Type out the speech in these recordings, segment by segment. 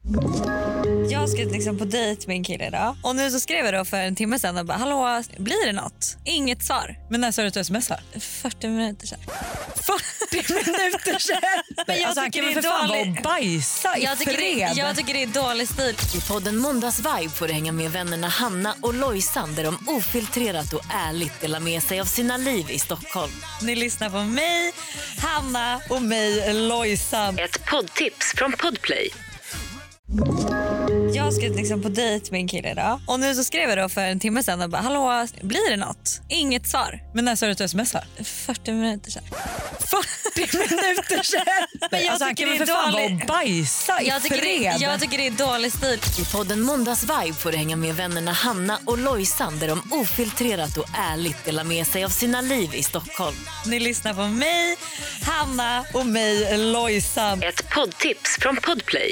Jag ska liksom på dejt med en kille idag. Och nu så skrev jag då för en timme sedan och bara, hallå, blir det något? Inget svar. Men när sa du att du smsar? 40 minuter sedan. 40 minuter sedan? Men jag han tycker kan det väl är för fan vara dålig- och bajsa i fred. Jag tycker det är dålig stil. I podden Måndagsvibe får du hänga med vännerna Hanna och Lojsan där de ofiltrerat och ärligt delar med sig av sina liv i Stockholm. Ni lyssnar på mig, Hanna och mig, Lojsan. Ett poddtips från Podplay. Jag ska liksom på dejt med en kille idag. Och nu så skrev jag då för en timme sedan och bara, hallå, blir det något? Inget svar. Men när sa du att du smsar? 40 minuter sedan. 40 minuter sedan? Men jag han tycker kan väl det för är fan vara dålig- och bajsa i Jag fred. tycker det är dålig stil. I podden Måndagsvibe får du hänga med vännerna Hanna och Lojsan där de ofiltrerat och ärligt delar med sig av sina liv i Stockholm. Ni lyssnar på mig, Hanna och mig, Lojsan. Ett poddtips från Podplay.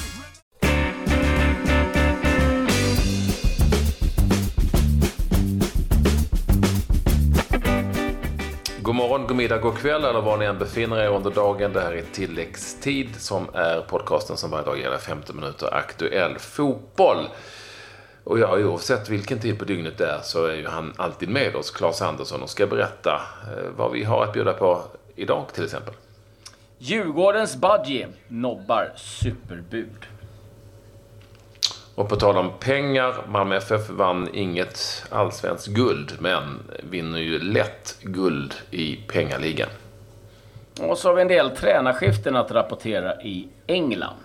God morgon, god middag, god kväll eller var ni än befinner er under dagen. Det här är Tilläggstid som är podcasten som varje dag gäller 15 minuter aktuell fotboll. Och ja, oavsett vilken tid på dygnet det är så är ju han alltid med oss, Claes Andersson, och ska berätta vad vi har att bjuda på idag till exempel. Djurgårdens Badji nobbar superbud. Och på tal om pengar, Malmö FF vann inget allsvenskt guld men vinner ju lätt guld i pengaligan. Och så har vi en del tränarskiften att rapportera i England.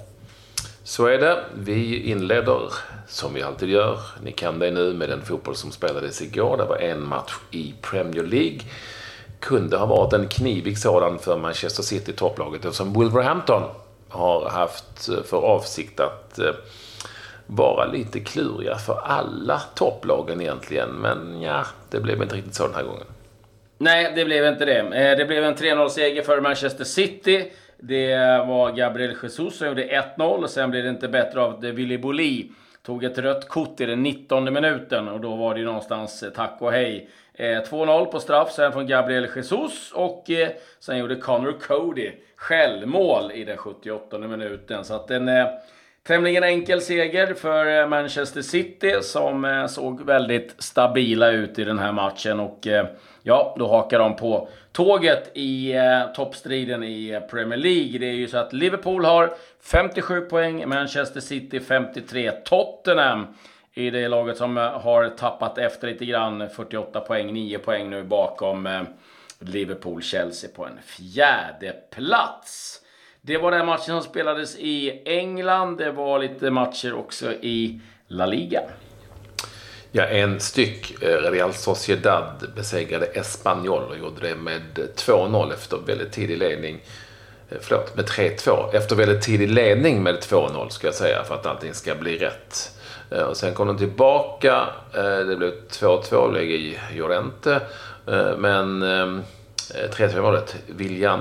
Så är det. Vi inleder som vi alltid gör. Ni kan det nu med den fotboll som spelades igår. Det var en match i Premier League. Kunde ha varit en knivig sådan för Manchester City topplaget eftersom Wolverhampton har haft för avsikt att vara lite kluriga för alla topplagen egentligen. Men ja, det blev inte riktigt så den här gången. Nej, det blev inte det. Det blev en 3-0-seger för Manchester City. Det var Gabriel Jesus som gjorde 1-0. Och sen blev det inte bättre av att Willy Boly tog ett rött kort i den 19:e minuten. Och då var det någonstans tack och hej. 2-0 på straff sen från Gabriel Jesus. Och sen gjorde Connor Cody självmål i den 78:e minuten. Så att en tämligen enkel seger för Manchester City som såg väldigt stabila ut i den här matchen. Och ja, då hakar de på tåget i toppstriden i Premier League. Det är ju så att Liverpool har 57 poäng, Manchester City 53. Tottenham i det laget som har tappat efter lite grann, 48 poäng, 9 poäng nu bakom Liverpool-Chelsea på en 4:e plats. Det var den matchen som spelades i England. Det var lite matcher också i La Liga. Ja, en styck. Real Sociedad besegrade Espanyol och gjorde det med 2-0 efter väldigt tidig ledning. Med 3-2. Efter väldigt tidig ledning med 2-0 ska jag säga för att allting ska bli rätt. Och sen kom de tillbaka. Det blev 2-2 läge i Llorente. Men 3-2-målet William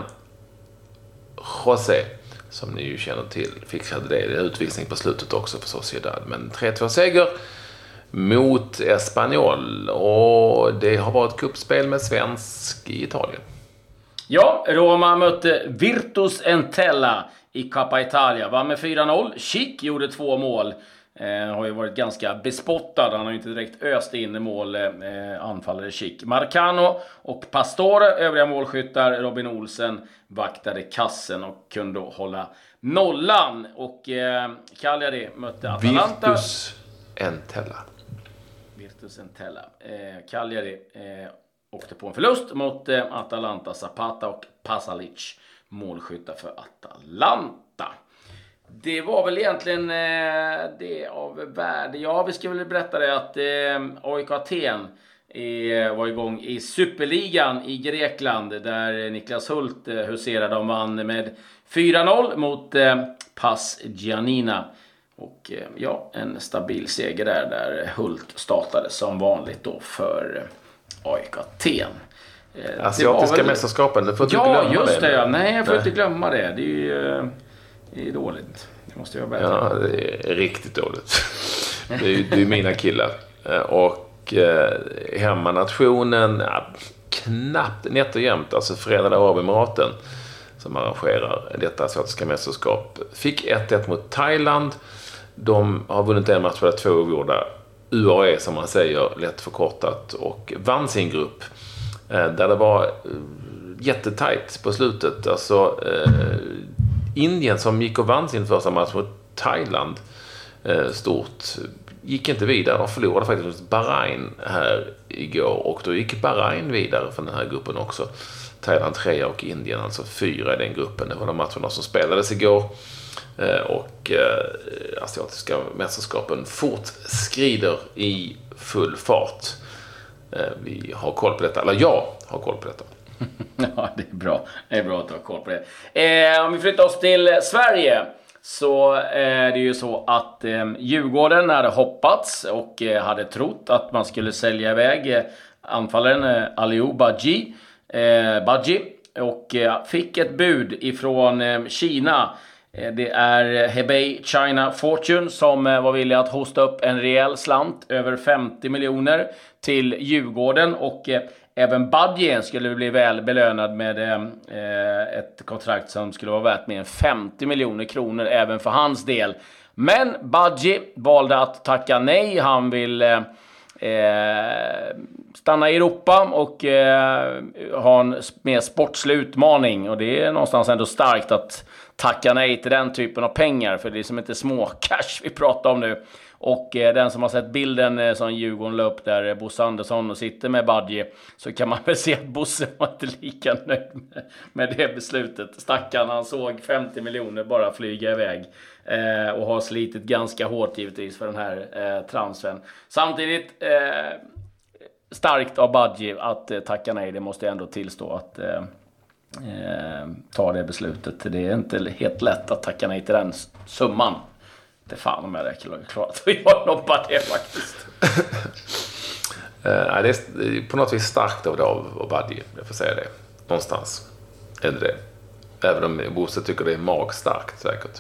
José, som ni ju känner till, fixade det. Det är utvisning på slutet också för Sociedad. Men 3-2-seger mot Espanyol. Och det har varit kuppspel med svensk i Italien. Ja, Roma mötte Virtus Entella i Coppa Italia. Vann med 4-0. Schick gjorde 2 mål. Har ju varit ganska bespottad. Han har ju inte direkt öst in i mål, anfallare Schick. Marcano och Pastore, övriga målskyttar. Robin Olsen vaktade kassen och kunde hålla nollan. Och Cagliari mötte Atalanta. Virtus Entella. Cagliari åkte på en förlust mot Atalanta. Zapata och Pasalic, målskyttar för Atalanta. Det var väl egentligen det av värde. Ja, vi ska väl berätta det att AIK Aten var igång i Superligan i Grekland där Niklas Hult huserade. De vann med 4-0 mot Pas Giannina. Och ja, en stabil seger där Hult startade som vanligt då för AIK Aten. Asiatiska mästerskapen, du får inte glömma det. Ja, just det. Ja. Nej, jag får inte glömma det. Det är ju det är dåligt. Det måste jag berätta. Ja, det är riktigt dåligt. Det är mina killar. Och hemmanationen, knappt nätt och jämnt. Alltså Förenade Arabemiraten som arrangerar detta asiatiska mästerskap. Fick 1-1 mot Thailand. De har vunnit en match för 2 oavgjorda. UAE som man säger, lätt förkortat, och vann sin grupp. Där det var jättetajt på slutet. Alltså Indien som gick och vann sin första match mot Thailand stort, gick inte vidare. De förlorade faktiskt mot Bahrain här igår, och då gick Bahrain vidare från den här gruppen också. Thailand 3 och Indien alltså 4 i den gruppen. Det var de matcherna som spelades igår. Och asiatiska mästerskapen fortskrider i full fart. Vi har koll på detta, eller jag har koll på detta. Ja, det är bra. Det är bra att ha koll på det. Om vi flyttar oss till Sverige, så är det ju så att Djurgården hade hoppats och hade trott att man skulle sälja iväg anfallaren Aliou Badji och fick ett bud ifrån Kina. Det är Hebei China Fortune som var villig att hosta upp en rejäl slant, över 50 miljoner till Djurgården, och även Badji skulle bli väl belönad med ett kontrakt som skulle vara värt mer än 50 miljoner kronor även för hans del. Men Badji valde att tacka nej. Han vill stanna i Europa och ha en mer sportslig utmaning, och det är någonstans ändå starkt att tacka nej till den typen av pengar, för det är som inte små cash vi pratar om nu. Och den som har sett bilden som Djurgården la upp där Bosse Andersson sitter med Badji, så kan man väl se att Bosse var inte lika nöjd med det beslutet. Stackarn, han såg 50 miljoner bara flyga iväg och har slitit ganska hårt givetvis för den här transfern. Samtidigt starkt av Badji att tacka nej, det måste jag ändå tillstå, att ta det beslutet. Det är inte helt lätt att tacka nej till den summan. Det fan om jag räcker klart. Jag loppar det faktiskt. Det är på något vis starkt av Badji, jag får säga det. Någonstans är det. Även om Bosse tycker det är magstarkt säkert.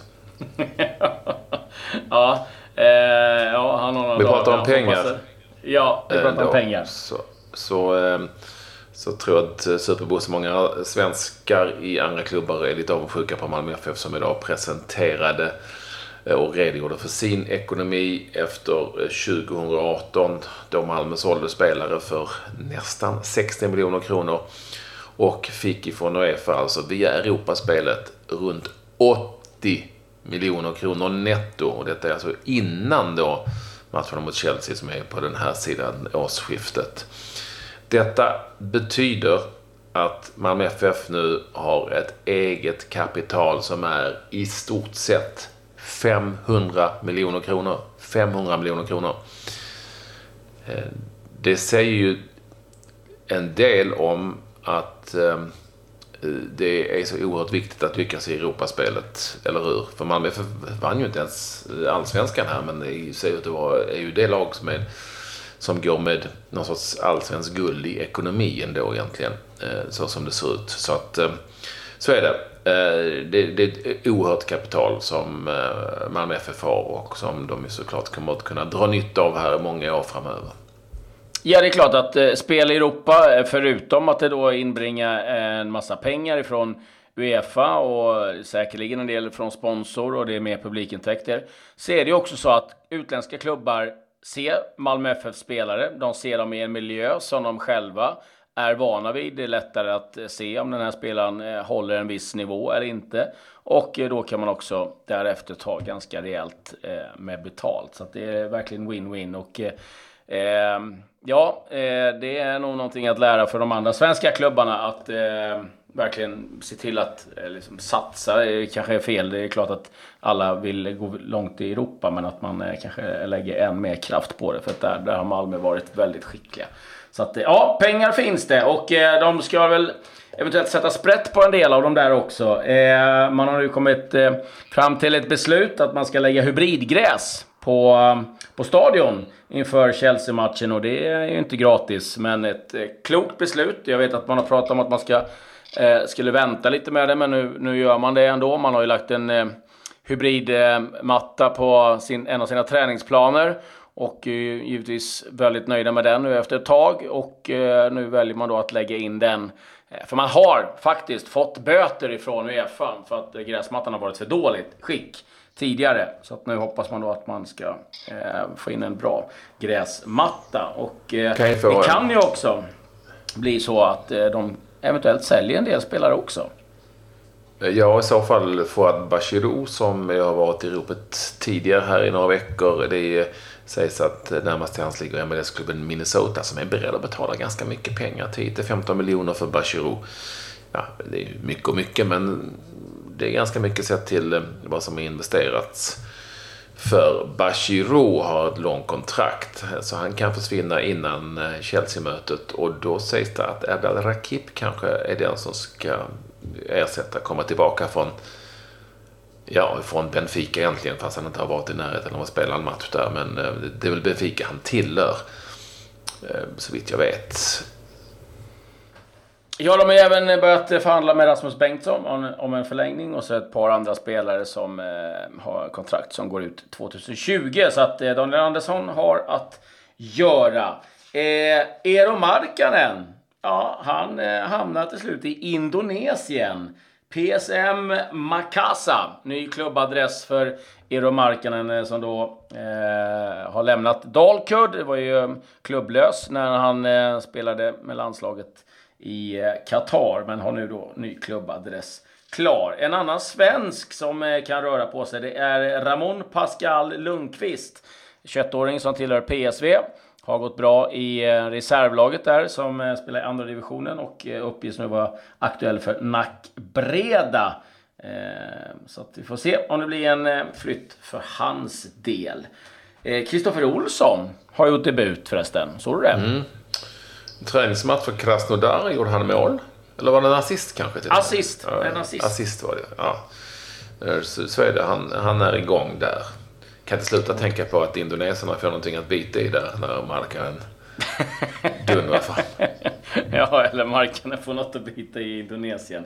Ja, han har vi pratar om pengar. Ja, vi pratar om pengar. Så tror jag att Superbosse, många svenskar i andra klubbar är lite avundsjuka på Malmö FF som idag presenterade och redogjorde för sin ekonomi efter 2018, då Malmö sålde spelare för nästan 60 miljoner kronor och fick ifrån UEFA, alltså via Europaspelet, runt 80 miljoner kronor netto. Och detta är alltså innan då matchen mot Chelsea som är på den här sidan årsskiftet. Detta betyder att Malmö FF nu har ett eget kapital som är i stort sett 500 miljoner kronor. 500 miljoner kronor. Det säger ju en del om att det är så oerhört viktigt att lyckas i Europaspelet, eller hur? För Malmö FF vann ju inte ens allsvenskan här, men det säger att det är ju det lag som går med någon sorts allsvensk guld i ekonomin då egentligen, så som det ser ut. Så att så är det. Det är ett oerhört kapital som Malmö FF har och som de såklart kommer att kunna dra nytta av här många år framöver. Ja, det är klart att spel i Europa, förutom att det då inbringar en massa pengar ifrån UEFA och säkerligen en del från sponsor och det är mer publikintäkter, så är det också så att utländska klubbar ser Malmö FF-spelare, de ser dem i en miljö som de själva är vana vid. Det är lättare att se om den här spelaren håller en viss nivå eller inte. Och då kan man också därefter ta ganska rejält med betalt. Så att det är verkligen win-win. Och det är nog någonting att lära för de andra svenska klubbarna att verkligen se till att liksom satsa. Det kanske är fel. Det är klart att alla vill gå långt i Europa, men att man kanske lägger än mer kraft på det. För att där har Malmö varit väldigt skickliga. Så att ja, pengar finns det, och de ska väl eventuellt sätta sprätt på en del av dem där också. Man har nu kommit fram till ett beslut att man ska lägga hybridgräs på stadion inför Chelsea-matchen, och det är ju inte gratis, men ett klokt beslut. Jag vet att man har pratat om att man skulle vänta lite med det, men nu gör man det ändå. Man har ju lagt en hybridmatta på en av sina träningsplaner och givetvis väldigt nöjda med den nu efter ett tag, och nu väljer man då att lägga in den För man har faktiskt fått böter ifrån UEFA för att gräsmattan har varit för dåligt skick tidigare. Så att nu hoppas man då att man ska få in en bra gräsmatta. Och det kan ju också bli så att de eventuellt säljer en del spelare också. Ja, i så fall Fouad Bachirou som jag har varit i ropet tidigare här i några veckor. Det sägs att närmast till hans ligger MLS-klubben Minnesota som är beredd att betala ganska mycket pengar, 10-15 miljoner för Bachirou. Ja, det är mycket och mycket, men det är ganska mycket sett till vad som är investerats. För Bachirou har ett långt kontrakt så han kan försvinna innan Chelsea-mötet, och då sägs det att Abdel Rakip kanske är den som ska ersätta, komma tillbaka från Benfica egentligen, fast han inte har varit i närheten av att spela en match där, men det är väl Benfica han tillhör, så vitt jag vet. Ja, de har även börjat förhandla med Rasmus Bengtsson om en förlängning, och så ett par andra spelare som har kontrakt som går ut 2020, så att Daniel Andersson har att göra. Eero Markkanen, ja, han hamnar till slut i Indonesien. PSM Makassar, ny klubbadress för Eero Markkanen som då har lämnat Dalkurd. Det var ju klubblös när han spelade med landslaget i Qatar, men har nu då ny klubbadress klar. En annan svensk som kan röra på sig, det är Ramon Pascal Lundqvist, 21-åring som tillhör PSV. Har gått bra i reservlaget där som spelar i andra divisionen och uppges nu vara aktuell för Nackbreda. Så att vi får se om det blir en flytt för hans del. Kristoffer Olsson har gjort debut förresten. Såg du det? Träningsmatch för Krasnodar, gjorde han mål? Eller var det en assist kanske? Assist. Ja, en assist. Assist var det, ja. Så är det, han är igång där. Kan inte sluta tänka på att indoneserna får någonting att bita i där när Markkanen dundrar fram. Ja, eller Markkanen får något att bita i Indonesien.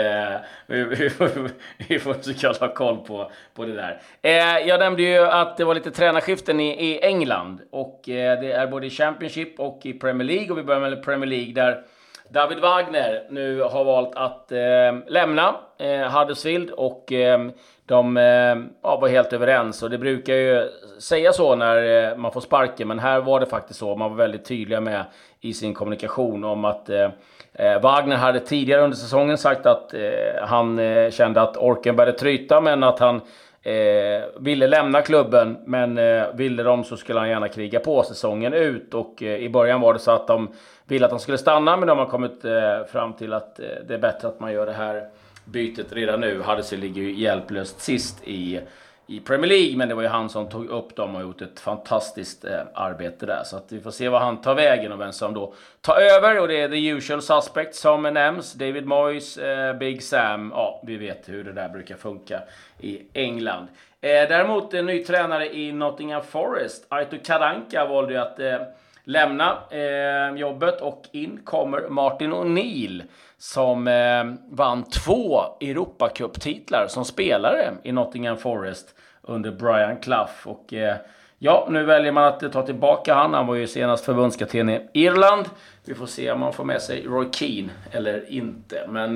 Vi får försöka ha koll på det där. Jag nämnde ju att det var lite tränarskiften i England. Och det är både i Championship och i Premier League. Och vi börjar med Premier League där David Wagner nu har valt att lämna Huddersfield, och de var helt överens. Och det brukar ju säga så när man får sparken, men här var det faktiskt så. Man var väldigt tydliga med i sin kommunikation om att Wagner hade tidigare under säsongen sagt att han kände att orken började tryta, men att han ville lämna klubben, men ville de så skulle han gärna kriga på säsongen ut. Och i början var det så att de ville att han skulle stanna, men de har kommit fram till att det är bättre att man gör det här bytet redan nu. Huddersfield ligger ju hjälplöst sist i Premier League, men det var ju han som tog upp dem och gjort ett fantastiskt arbete där. Så att vi får se vad han tar vägen och vem som då tar över. Och det är the usual suspects som nämns. David Moyes, Big Sam. Ja, vi vet hur det där brukar funka i England. Däremot en ny tränare i Nottingham Forest, Aito Karanka, valde ju att lämna jobbet, och in kommer Martin O'Neill som vann 2 Europacup-titlar som spelare i Nottingham Forest under Brian Clough. Och nu väljer man att ta tillbaka han var ju senast förbundskapten i Irland. Vi får se om man får med sig Roy Keane eller inte. Men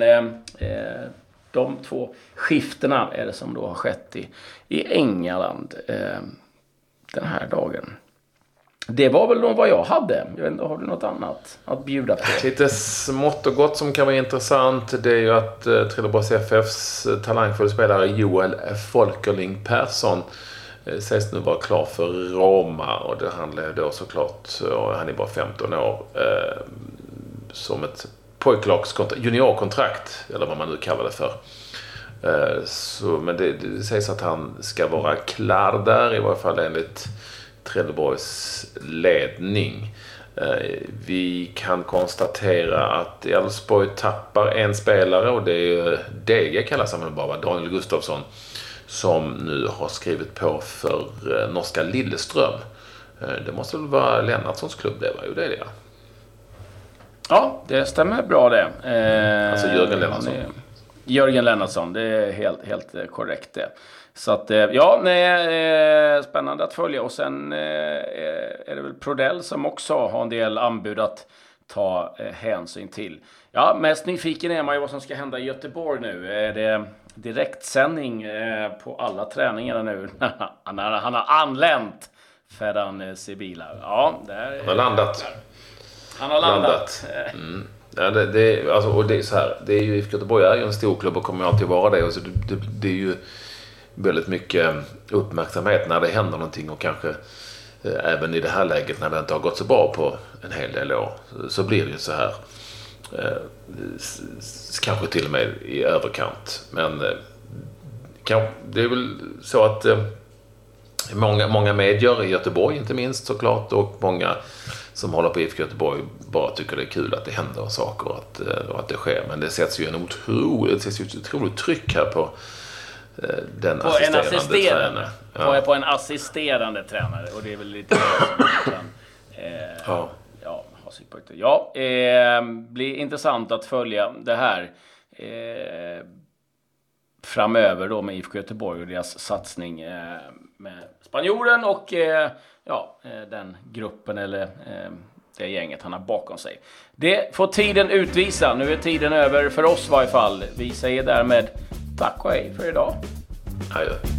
de 2 skiftena är det som då har skett i England den här dagen. Det var väl vad jag hade. Jag vet inte, har du något annat att bjuda på? Lite smått och gott som kan vara intressant, det är ju att Trelleborgs FFs talangfulla spelare Joel Folkerling Persson sägs nu vara klar för Roma, och det handlar då såklart, och han är bara 15 år, som ett juniorkontrakt, eller vad man nu kallar det för. Men det sägs att han ska vara klar där, i varje fall enligt Trelleborgs ledning. Vi kan konstatera att Elfsborg tappar en spelare, och det är DG kallas han bara, Daniel Gustafsson, som nu har skrivit på för norska Lillestrøm. Det måste väl vara Lennartssons klubb, det var ju det. Ja, det stämmer bra det. Alltså Jörgen Lennartsson. Jörgen Lennartsson, det är helt korrekt det. Så att, spännande att följa. Och sen är det väl Prodell som också har en del anbud att ta hänsyn till. Ja, mest nyfiken är man ju vad som ska hända i Göteborg nu. Är det direktsändning på alla träningar nu? Han har anlänt, Ferran Sibila. Ja, där, Han har landat. Han har landat. Ja, alltså, och det är så här, det är ju, IFK Göteborg är ju en stor klubb och kommer alltid vara det. Och så det är ju väldigt mycket uppmärksamhet när det händer någonting, och kanske även i det här läget när det inte har gått så bra på en hel del år, så blir det ju så här, kanske till och med i överkant. Men det är väl så att många medier i Göteborg inte minst såklart, och många som håller på IFK Göteborg bara tycker det är kul att det händer saker och att det sker. Men det sätts ju ett otroligt tryck här på den assisterande tränaren. På en assisterande tränare, och det är väl lite blir intressant att följa det här framöver då med IFK Göteborg och deras satsning med spanjoren och den gruppen eller det gänget han har bakom sig. Det får tiden utvisa. Nu är tiden över för oss i varje fall. Vi säger därmed tack och hej för idag. Adjö.